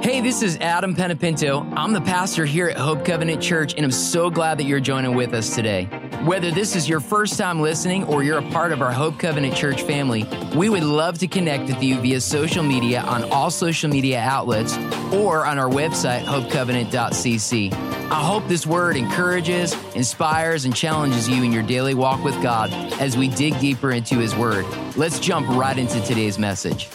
Hey, this is Adam Penapinto. I'm the pastor here at Hope Covenant Church, and I'm so glad that you're joining with us today. Whether this is your first time listening or you're a part of our Hope Covenant Church family, we would love to connect with you via social media on all social media outlets or on our website, hopecovenant.cc. I hope this word encourages, inspires, and challenges you in your daily walk with God as we dig deeper into His Word. Let's jump right into today's message.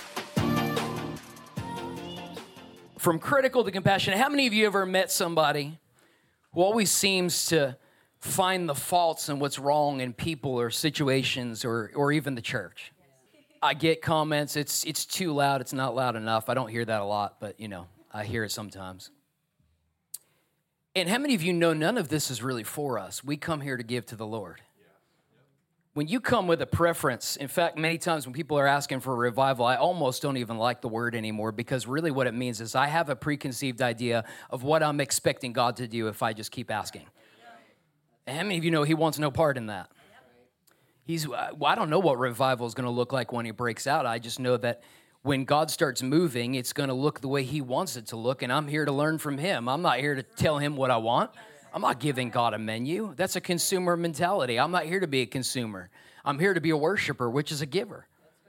From critical to compassionate, how many of you ever met somebody who always seems to find the faults and what's wrong in people or situations or even the church? I get comments, it's too loud, it's not loud enough. I don't hear that a lot, but I hear it sometimes. And how many of you know none of this is really for us? We come here to give to the Lord. When you come with a preference, in fact, many times when people are asking for a revival, I almost don't even like the word anymore, because really what it means is I have a preconceived idea of what I'm expecting God to do if I just keep asking. And how many of you know He wants no part in that? I don't know what revival is going to look like when He breaks out. I just know that when God starts moving, it's going to look the way He wants it to look, and I'm here to learn from Him. I'm not here to tell Him what I want. I'm not giving God a menu. That's a consumer mentality. I'm not here to be a consumer. I'm here to be a worshiper, which is a giver.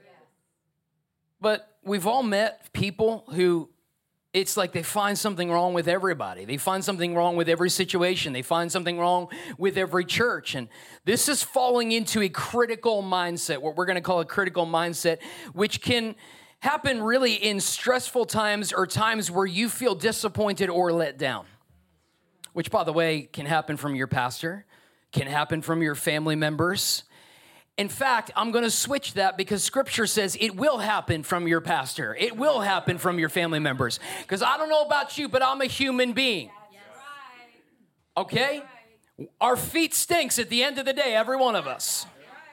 But we've all met people who it's like they find something wrong with everybody. They find something wrong with every situation. They find something wrong with every church. And this is falling into a critical mindset, what we're going to call a critical mindset, which can happen really in stressful times or times where you feel disappointed or let down. Which, by the way, can happen from your pastor, can happen from your family members. In fact, I'm going to switch that because Scripture says it will happen from your pastor. It will happen from your family members. Because I don't know about you, but I'm a human being. Okay? Our feet stinks at the end of the day, every one of us.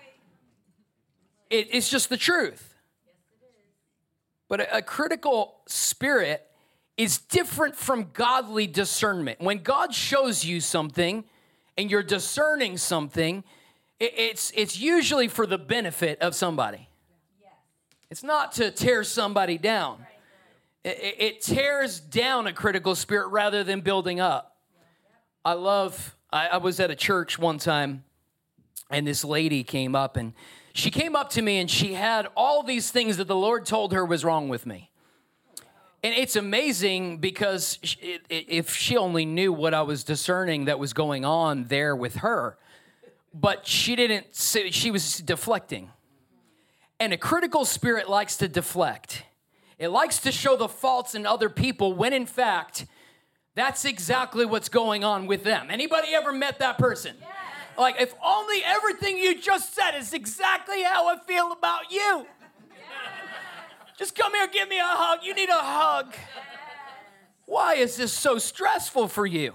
It's just the truth. But a critical spirit is different from godly discernment. When God shows you something and you're discerning something, it's usually for the benefit of somebody. It's not to tear somebody down. It tears down a critical spirit rather than building up. I was at a church one time, and this lady came up, and she came up to me, and she had all these things that the Lord told her was wrong with me. And it's amazing because if she only knew what I was discerning that was going on there with her, but she didn't say, she was deflecting. And a critical spirit likes to deflect. It likes to show the faults in other people when in fact, that's exactly what's going on with them. Anybody ever met that person? Yes. Like, if only everything you just said is exactly how I feel about you. Just come here, give me a hug. You need a hug. Why is this so stressful for you?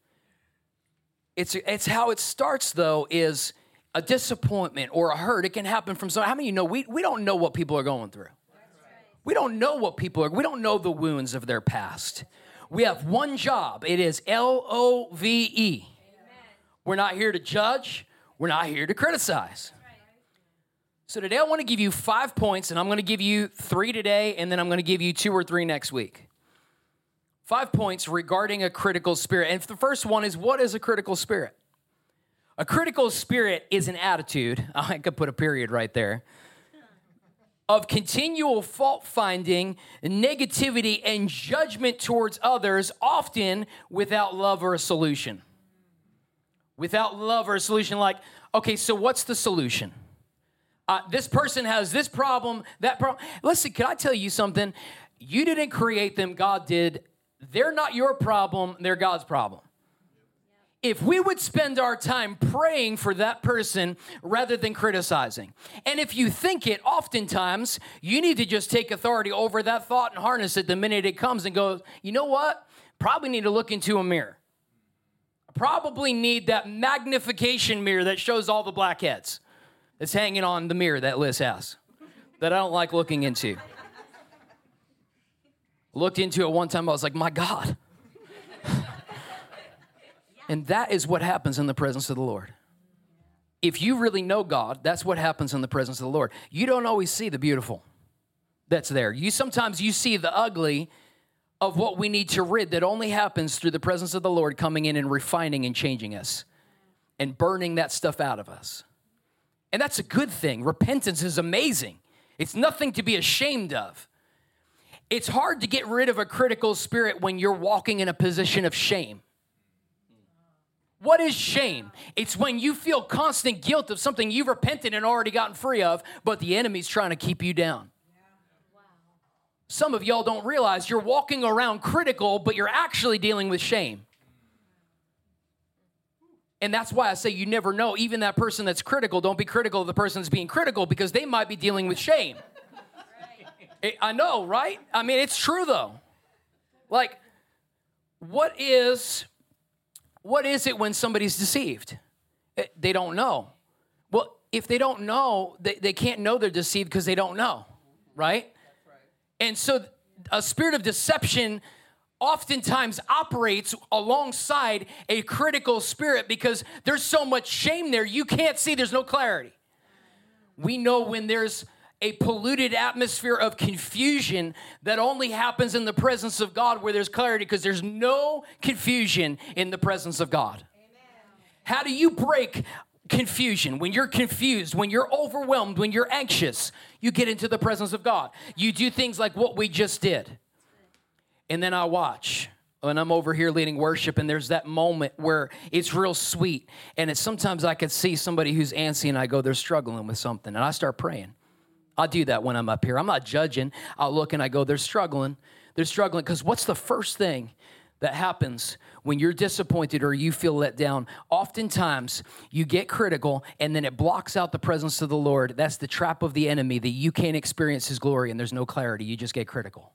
It's how it starts, though, is a disappointment or a hurt. It can happen from someone. How many of you know we don't know what people are going through? We don't know what people are. We don't know the wounds of their past. We have one job. It is LOVE. We're not here to judge. We're not here to criticize. So today I want to give you 5 points, and I'm going to give you 3 today, and then I'm going to give you 2 or 3 next week. 5 points regarding a critical spirit. And the first one is, what is a critical spirit? A critical spirit is an attitude, I could put a period right there, of continual fault-finding, negativity, and judgment towards others, often without love or a solution. Without love or a solution, like, okay, so what's the solution? This person has this problem, that problem. Listen, can I tell you something? You didn't create them, God did. They're not your problem, they're God's problem. If we would spend our time praying for that person rather than criticizing. And if you think it, oftentimes, you need to just take authority over that thought and harness it the minute it comes and go, you know what? Probably need to look into a mirror. I probably need that magnification mirror that shows all the blackheads. It's hanging on the mirror that Liz has that I don't like looking into. Looked into it one time, I was like, my God. And that is what happens in the presence of the Lord. If you really know God, that's what happens in the presence of the Lord. You don't always see the beautiful that's there. Sometimes you see the ugly, of what we need to rid that only happens through the presence of the Lord coming in and refining and changing us and burning that stuff out of us. And that's a good thing. Repentance is amazing. It's nothing to be ashamed of. It's hard to get rid of a critical spirit when you're walking in a position of shame. What is shame? It's when you feel constant guilt of something you've repented and already gotten free of, but the enemy's trying to keep you down. Some of y'all don't realize you're walking around critical, but you're actually dealing with shame. And that's why I say you never know. Even that person that's critical, don't be critical of the person that's being critical because they might be dealing with shame. I know, right? I mean, it's true though. Like, what is it when somebody's deceived? They don't know. Well, if they don't know, they can't know they're deceived because they don't know, right? And so a spirit of deception oftentimes operates alongside a critical spirit because there's so much shame there, you can't see, there's no clarity. We know when there's a polluted atmosphere of confusion that only happens in the presence of God where there's clarity because there's no confusion in the presence of God. Amen. How do you break confusion? When you're confused, when you're overwhelmed, when you're anxious, you get into the presence of God. You do things like what we just did. And then I watch, and I'm over here leading worship, and there's that moment where it's real sweet. And sometimes I could see somebody who's antsy, and I go, they're struggling with something. And I start praying. I do that when I'm up here. I'm not judging. I'll look and I go, they're struggling. They're struggling. Because what's the first thing that happens when you're disappointed or you feel let down? Oftentimes, you get critical, and then it blocks out the presence of the Lord. That's the trap of the enemy, that you can't experience his glory, and there's no clarity. You just get critical.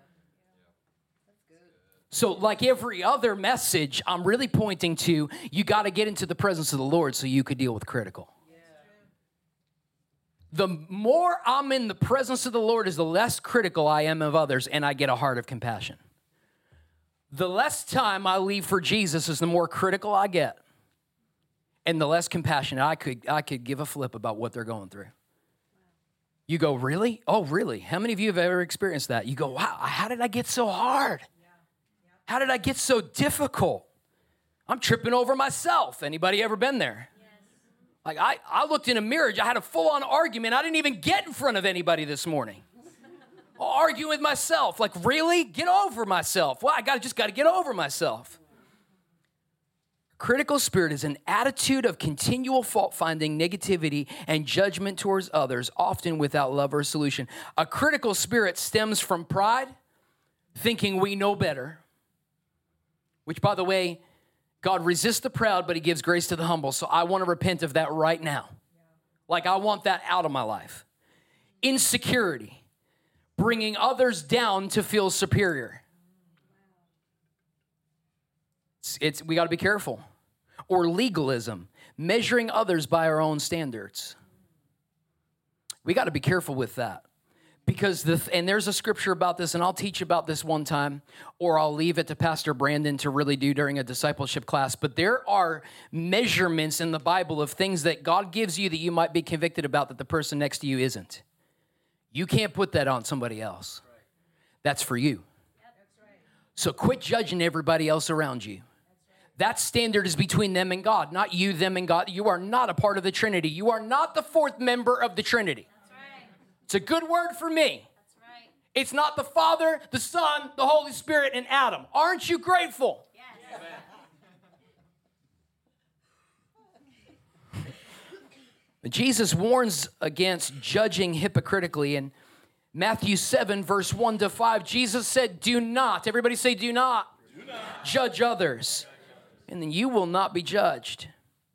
So like every other message, I'm really pointing to, you got to get into the presence of the Lord so you could deal with critical. Yeah. The more I'm in the presence of the Lord is the less critical I am of others, and I get a heart of compassion. The less time I leave for Jesus is the more critical I get, and the less compassionate I could give a flip about what they're going through. You go, really? Oh, really? How many of you have ever experienced that? You go, wow, how did I get so hard? How did I get so difficult? I'm tripping over myself. Anybody ever been there? Yes. Like I looked in a mirror. I had a full-on argument. I didn't even get in front of anybody this morning. Arguing with myself. Like, really? Get over myself. Well, I just got to get over myself. Critical spirit is an attitude of continual fault-finding, negativity, and judgment towards others, often without love or solution. A critical spirit stems from pride, thinking we know better. Which, by the way, God resists the proud, but he gives grace to the humble. So I want to repent of that right now. Like, I want that out of my life. Insecurity, bringing others down to feel superior. We got to be careful. Or legalism, measuring others by our own standards. We got to be careful with that. Because and there's a scripture about this, and I'll teach about this one time, or I'll leave it to Pastor Brandon to really do during a discipleship class. But there are measurements in the Bible of things that God gives you that you might be convicted about that the person next to you isn't. You can't put that on somebody else. That's for you. So quit judging everybody else around you. That standard is between them and God, not you, them, and God. You are not a part of the Trinity. You are not the fourth member of the Trinity. It's a good word for me. That's right. It's not the Father, the Son, the Holy Spirit, and Adam. Aren't you grateful? Yes. Jesus warns against judging hypocritically. In Matthew 7, verse 1 to 5, Jesus said, do not, everybody say do not, judge others, and then you will not be judged.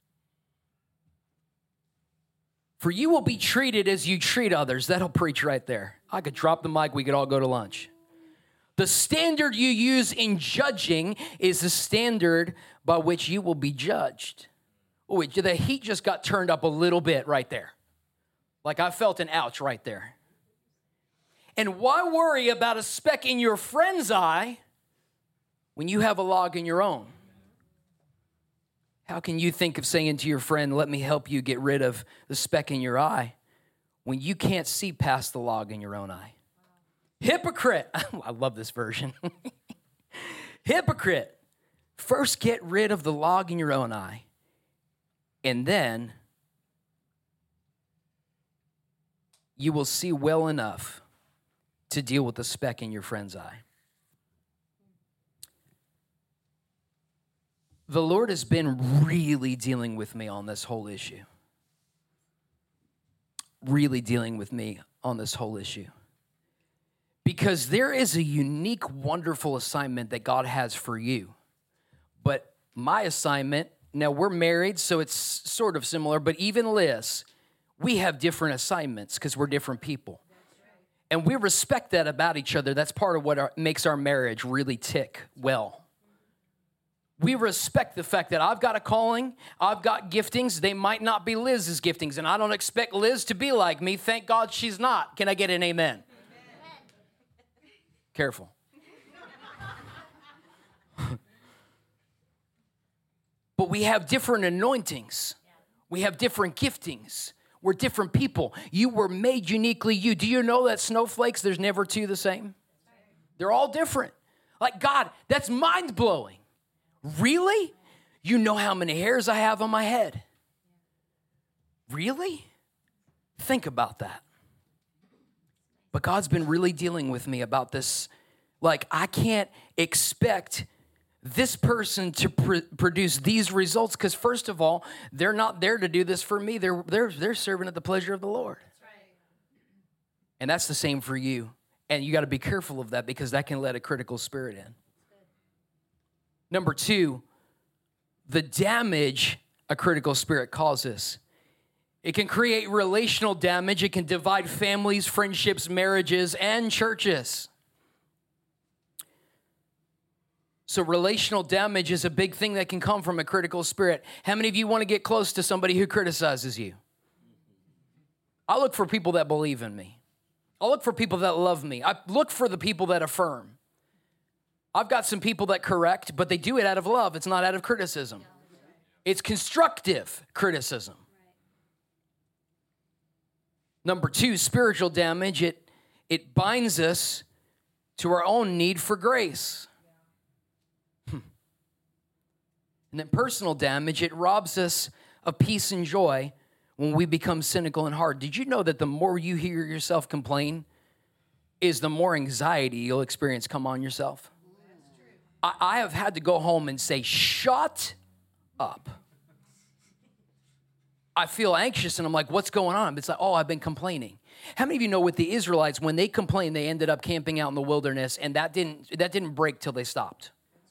For you will be treated as you treat others. That'll preach right there. I could drop the mic. We could all go to lunch. The standard you use in judging is the standard by which you will be judged. Oh, the heat just got turned up a little bit right there. Like I felt an ouch right there. And why worry about a speck in your friend's eye when you have a log in your own? How can you think of saying to your friend, let me help you get rid of the speck in your eye, when you can't see past the log in your own eye? Hypocrite. I love this version. Hypocrite. First get rid of the log in your own eye, and then you will see well enough to deal with the speck in your friend's eye. The Lord has been really dealing with me on this whole issue. Really dealing with me on this whole issue. Because there is a unique, wonderful assignment that God has for you. But my assignment, now we're married, so it's sort of similar, but even Liz, we have different assignments because we're different people. And we respect that about each other. That's part of what makes our marriage really tick well. We respect the fact that I've got a calling, I've got giftings. They might not be Liz's giftings, and I don't expect Liz to be like me. Thank God she's not. Can I get an amen? Amen. Careful. But we have different anointings. We have different giftings. We're different people. You were made uniquely you. Do you know that snowflakes, there's never two the same? They're all different. Like, God, that's mind-blowing. Really? You know how many hairs I have on my head? Really? Think about that. But God's been really dealing with me about this. Like, I can't expect this person to produce these results because, first of all, they're not there to do this for me. They're serving at the pleasure of the Lord. That's right. And that's the same for you. And you got to be careful of that because that can let a critical spirit in. Number two, the damage a critical spirit causes. It can create relational damage. It can divide families, friendships, marriages, and churches. So relational damage is a big thing that can come from a critical spirit. How many of you want to get close to somebody who criticizes you? I look for people that believe in me. I look for people that love me. I look for the people that affirm. I've got some people that correct, but they do it out of love. It's not out of criticism. It's constructive criticism. Number two, spiritual damage. It binds us to our own need for grace. And then personal damage, it robs us of peace and joy when we become cynical and hard. Did you know that the more you hear yourself complain is the more anxiety you'll experience come on yourself? I have had to go home and say, shut up. I feel anxious and I'm like, what's going on? It's like, oh, I've been complaining. How many of you know with the Israelites, when they complained, they ended up camping out in the wilderness and that didn't break till they stopped?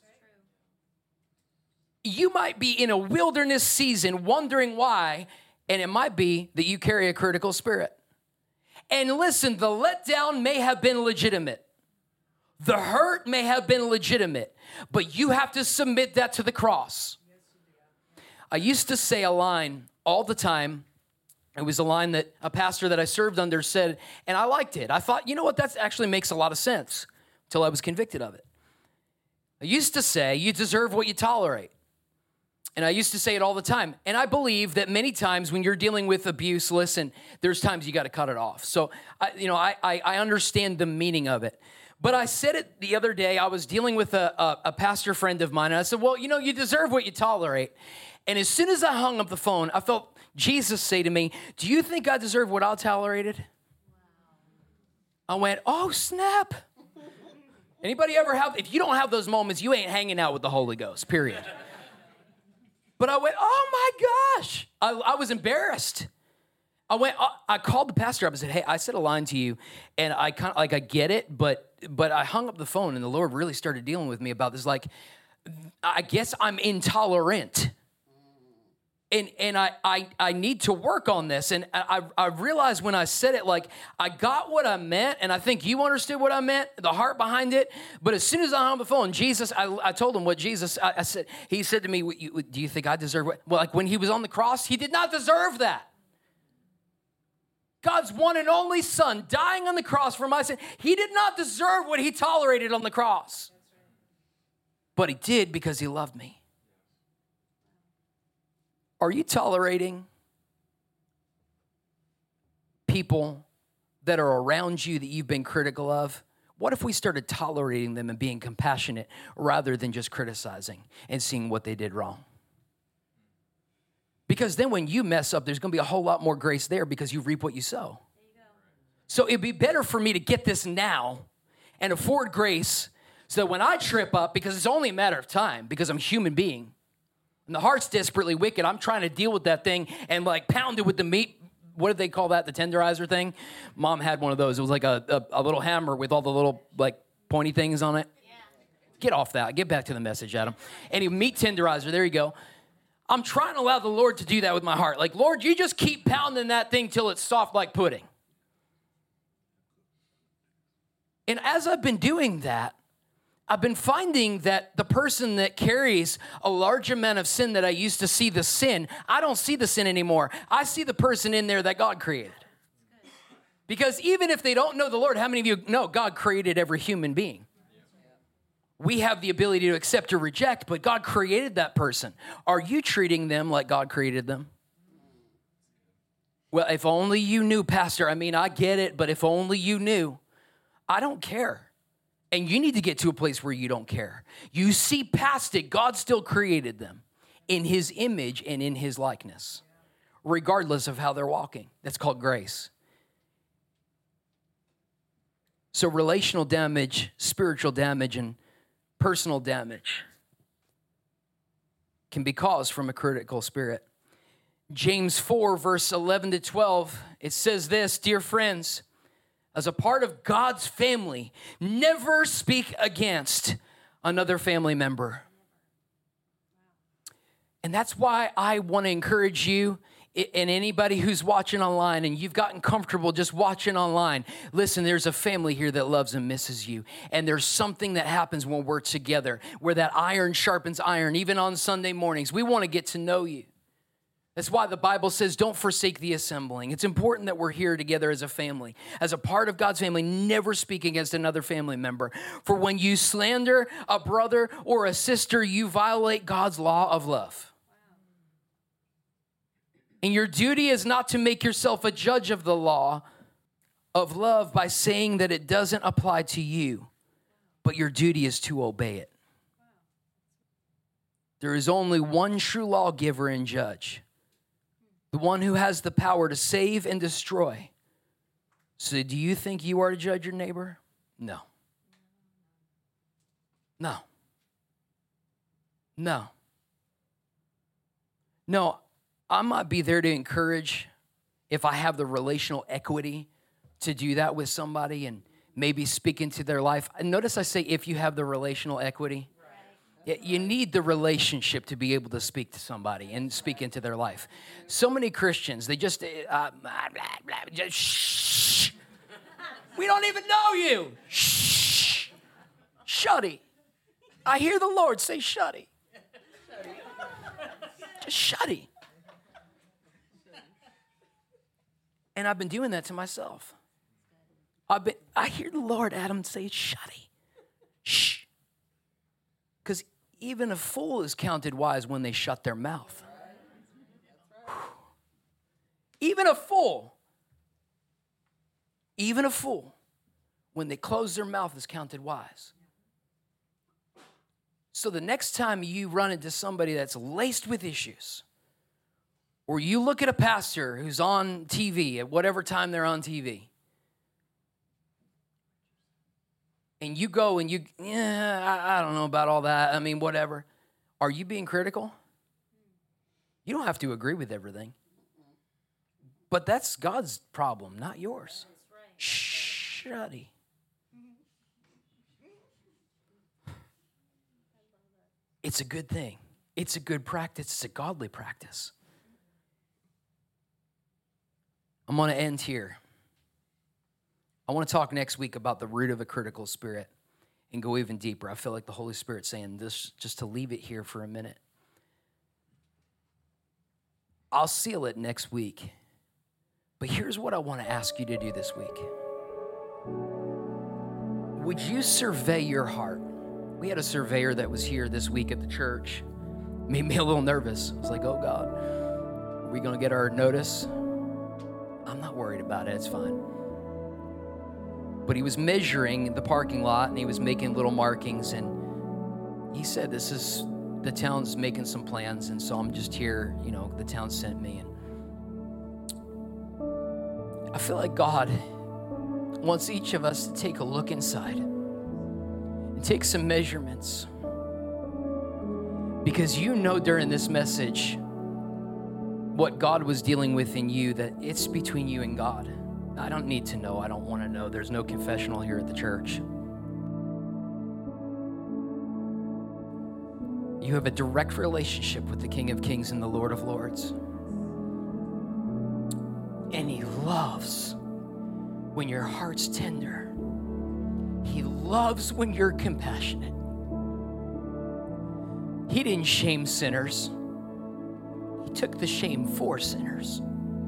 You might be in a wilderness season wondering why, and it might be that you carry a critical spirit. And listen, the letdown may have been legitimate. The hurt may have been legitimate, but you have to submit that to the cross. I used to say a line all the time. It was a line that a pastor that I served under said, and I liked it. I thought, you know what, that actually makes a lot of sense until I was convicted of it. I used to say, you deserve what you tolerate. And I used to say it all the time. And I believe that many times when you're dealing with abuse, listen, there's times you got to cut it off. So, I understand the meaning of it. But I said it the other day. I was dealing with a pastor friend of mine, and I said, well, you deserve what you tolerate. And as soon as I hung up the phone, I felt Jesus say to me, do you think I deserve what I tolerated? Wow. I went, oh, snap. Anybody ever have, if you don't have those moments, you ain't hanging out with the Holy Ghost, period. But I went, oh my gosh. I was embarrassed. I called the pastor up and said, hey, I said a line to you, and I kind of, I get it, but I hung up the phone, and the Lord really started dealing with me about this. Like, I guess I'm intolerant. And I need to work on this. And I realized when I said it, like, I got what I meant, and I think you understood what I meant, the heart behind it. But as soon as I hung up the phone, Jesus, I told him what Jesus, I said, he said to me, do you think I deserve what? Well, like when he was on the cross, he did not deserve that. God's one and only son dying on the cross for my sin. He did not deserve what he tolerated on the cross. But he did because he loved me. Are you tolerating people that are around you that you've been critical of What if we started tolerating them and being compassionate rather than just criticizing and seeing what they did wrong? Because then when you mess up, there's going to be a whole lot more grace there because you reap what you sow. So it'd be better for me to get this now and afford grace so that when I trip up, because it's only a matter of time, because I'm a human being, and the heart's desperately wicked, I'm trying to deal with that thing and like pound it with the meat. What did they call that? The tenderizer thing? Mom had one of those. It was like a little hammer with all the little like pointy things on it. Yeah. Get off that. Get back to the message, Adam. Anyway, meat tenderizer. There you go. I'm trying to allow the Lord to do that with my heart. Like, Lord, you just keep pounding that thing till it's soft like pudding. And as I've been doing that, I've been finding that the person that carries a large amount of sin that I used to see the sin, I don't see the sin anymore. I see the person in there that God created. Because even if they don't know the Lord, how many of you know God created every human being? We have the ability to accept or reject, but God created that person. Are you treating them like God created them? Well, if only you knew, Pastor. I mean, I get it, but if only you knew. I don't care. And you need to get to a place where you don't care. You see past it. God still created them in his image and in his likeness, regardless of how they're walking. That's called grace. So relational damage, spiritual damage, and personal damage can be caused from a critical spirit. James 4, verse 11 to 12, it says this, dear friends, as a part of God's family, never speak against another family member. And that's why I want to encourage you and anybody who's watching online and you've gotten comfortable just watching online. Listen, there's a family here that loves and misses you. And there's something that happens when we're together where that iron sharpens iron, even on Sunday mornings. We want to get to know you. That's why the Bible says, don't forsake the assembling. It's important that we're here together as a family. As a part of God's family, never speak against another family member. For when you slander a brother or a sister, you violate God's law of love. And your duty is not to make yourself a judge of the law of love by saying that it doesn't apply to you, but your duty is to obey it. There is only one true lawgiver and judge, the one who has the power to save and destroy. So do you think you are to judge your neighbor? No. No. No. No, I might be there to encourage if I have the relational equity to do that with somebody and maybe speak into their life. Notice I say if you have the relational equity. You need the relationship to be able to speak to somebody and speak into their life. So many Christians, they just, just shh. We don't even know you. Shh. Shutty. I hear the Lord say shutty. Just shutty. And I've been doing that to myself. I hear the Lord, Adam, say shutty. Shh. Because even a fool is counted wise when they shut their mouth. Even a fool, when they close their mouth is counted wise. So the next time you run into somebody that's laced with issues, or you look at a pastor who's on TV at whatever time they're on TV, and you go and I don't know about all that. I mean, whatever. Are you being critical? You don't have to agree with everything. But that's God's problem, not yours. Shutty. It's a good thing. It's a good practice. It's a godly practice. I'm going to end here. I want to talk next week about the root of a critical spirit and go even deeper. I feel like the Holy Spirit's saying this just to leave it here for a minute. I'll seal it next week. But here's what I want to ask you to do this week. Would you survey your heart? We had a surveyor that was here this week at the church. Made me a little nervous. I was like, oh God, are we going to get our notice? I'm not worried about it. It's fine. But he was measuring the parking lot, and he was making little markings, and he said, the town's making some plans, and so I'm just here, the town sent me. And I feel like God wants each of us to take a look inside and take some measurements. Because during this message, what God was dealing with in you, that it's between you and God. I don't need to know. I don't want to know. There's no confessional here at the church. You have a direct relationship with the King of Kings and the Lord of Lords. And he loves when your heart's tender. He loves when you're compassionate. He didn't shame sinners. He took the shame for sinners.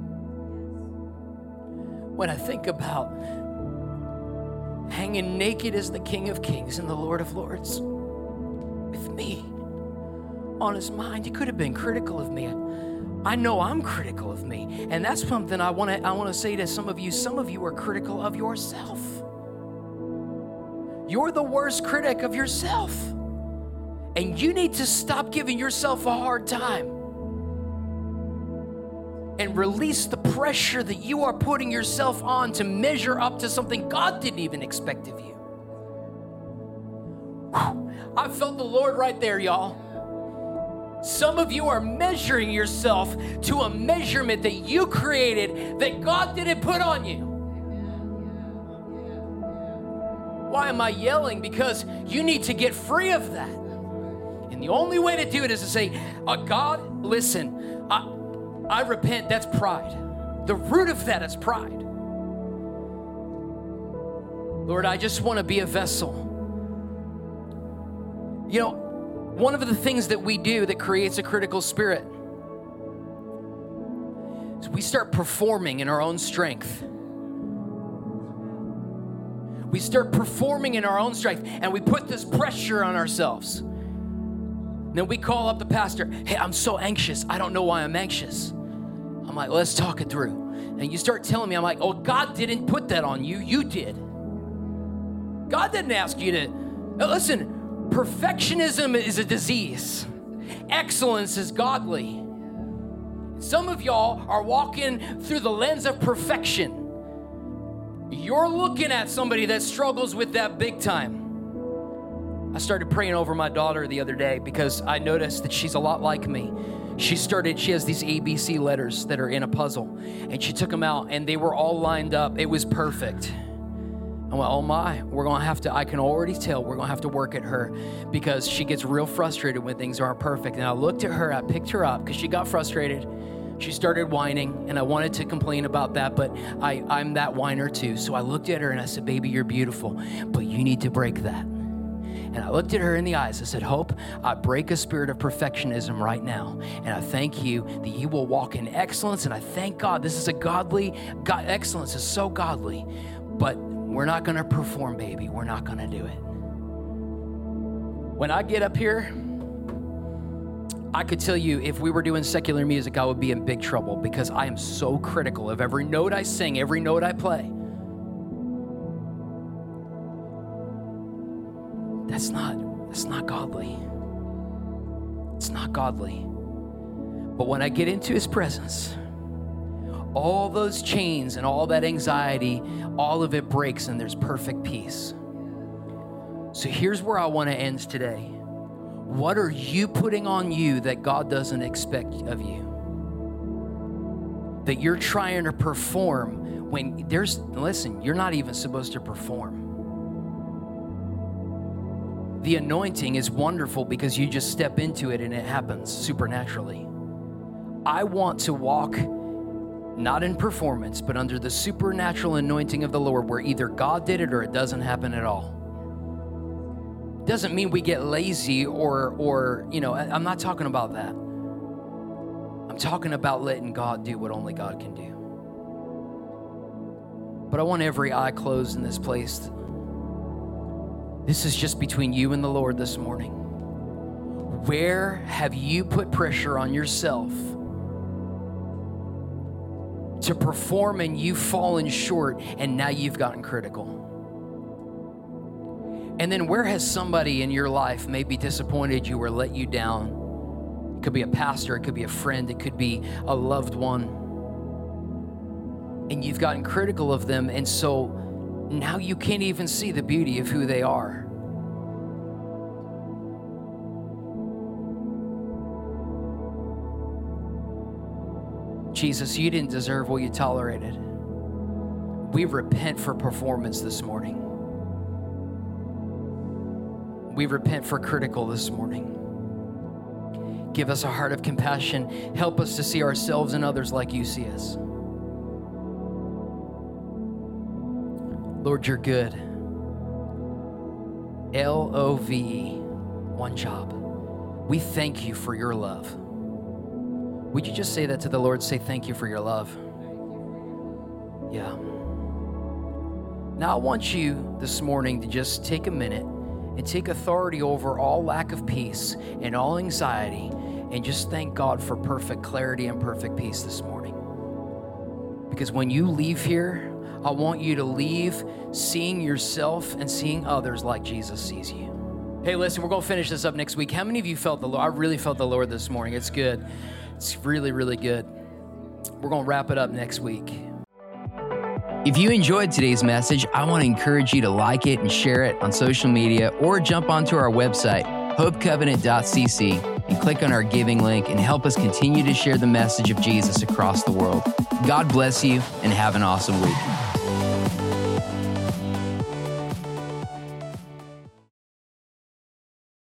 When I think about hanging naked as the King of Kings and the Lord of Lords with me on his mind, he could have been critical of me. I know I'm critical of me. And that's something I want to say to some of you. Some of you are critical of yourself. You're the worst critic of yourself. And you need to stop giving yourself a hard time and release the pressure that you are putting yourself on to measure up to something God didn't even expect of you. Whew. I felt the Lord right there, y'all. Some of you are measuring yourself to a measurement that you created that God didn't put on you. Why am I yelling? Because you need to get free of that. And the only way to do it is to say, God, listen, I repent. That's pride. The root of that is pride. Lord, I just want to be a vessel. One of the things that we do that creates a critical spirit is we start performing in our own strength. We start performing in our own strength, and we put this pressure on ourselves. Then we call up the pastor. Hey, I'm so anxious. I don't know why I'm anxious. I'm like, let's talk it through. And you start telling me, I'm like, oh, God didn't put that on you. You did. God didn't ask you to. Listen, perfectionism is a disease. Excellence is godly. Some of y'all are walking through the lens of perfection. You're looking at somebody that struggles with that big time. I started praying over my daughter the other day because I noticed that she's a lot like me. She has these ABC letters that are in a puzzle, and she took them out, and they were all lined up. It was perfect. I went, oh my, I can already tell we're going to have to work at her because she gets real frustrated when things aren't perfect. And I looked at her, I picked her up because she got frustrated. She started whining, and I wanted to complain about that, but I'm that whiner too. So I looked at her and I said, baby, you're beautiful, but you need to break that. And I looked at her in the eyes. I said, Hope, I break a spirit of perfectionism right now. And I thank you that you will walk in excellence. And I thank God, this is a godly, excellence is so godly. But we're not going to perform, baby. We're not going to do it. When I get up here, I could tell you if we were doing secular music, I would be in big trouble because I am so critical of every note I sing, every note I play. That's not godly. It's not godly. But when I get into his presence, all those chains and all that anxiety, all of it breaks and there's perfect peace. So here's where I want to end today. What are you putting on you that God doesn't expect of you? That you're trying to perform when listen, you're not even supposed to perform. The anointing is wonderful because you just step into it and it happens supernaturally. I want to walk not in performance, but under the supernatural anointing of the Lord where either God did it or it doesn't happen at all. Doesn't mean we get lazy or I'm not talking about that. I'm talking about letting God do what only God can do. But I want every eye closed in this place. This is just between you and the Lord this morning. Where have you put pressure on yourself to perform and you've fallen short and now you've gotten critical? And then where has somebody in your life maybe disappointed you or let you down? It could be a pastor, it could be a friend, it could be a loved one. And you've gotten critical of them, and so now you can't even see the beauty of who they are. Jesus, you didn't deserve what you tolerated. We repent for performance this morning. We repent for critical this morning. Give us a heart of compassion. Help us to see ourselves and others like you see us. Lord, you're good. L-O-V-E, one job. We thank you for your love. Would you just say that to the Lord? Say, thank you for your love. Yeah. Now I want you this morning to just take a minute and take authority over all lack of peace and all anxiety and just thank God for perfect clarity and perfect peace this morning. Because when you leave here, I want you to leave seeing yourself and seeing others like Jesus sees you. Hey, listen, we're going to finish this up next week. How many of you felt the Lord? I really felt the Lord this morning. It's good. It's really, really good. We're going to wrap it up next week. If you enjoyed today's message, I want to encourage you to like it and share it on social media, or jump onto our website, hopecovenant.cc, and click on our giving link and help us continue to share the message of Jesus across the world. God bless you and have an awesome week.